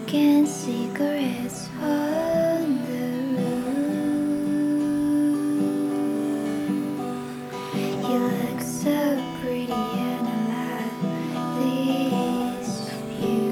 Smoking cigarettes on the roof. You look so pretty and alive. This view.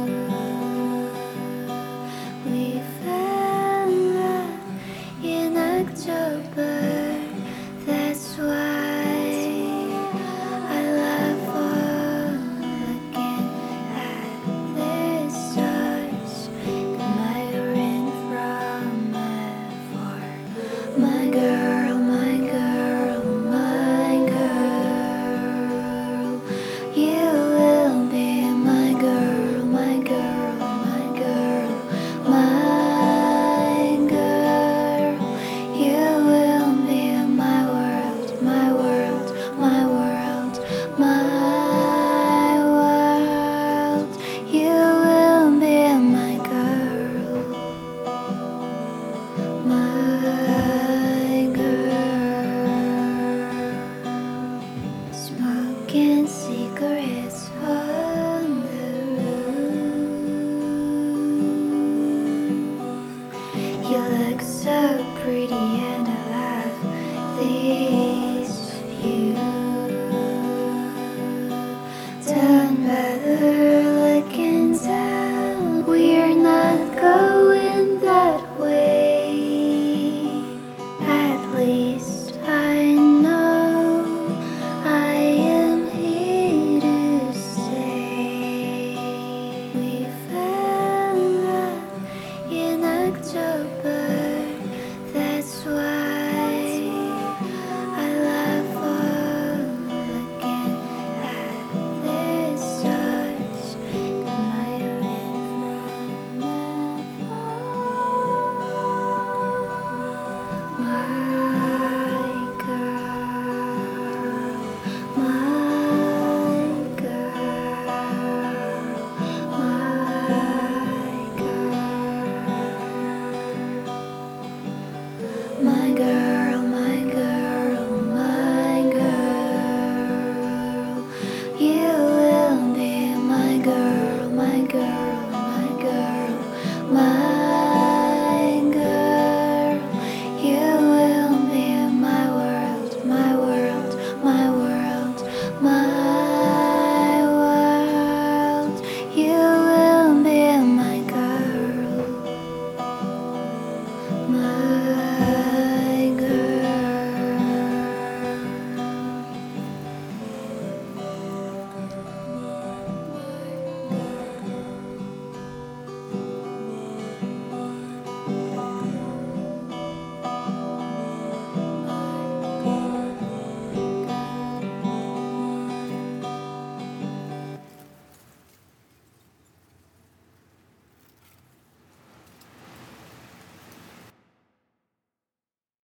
We found love in October. That's why I love looking at the stars, admiring from afar. My girl, my girl, my girl. You will be my girl, my girl, my girl, my girl. You will be my world, my world, my world, my world. You will be my girl, my girl. Smoking cigarettes on the roof. You look so pretty and alive. This view, down by the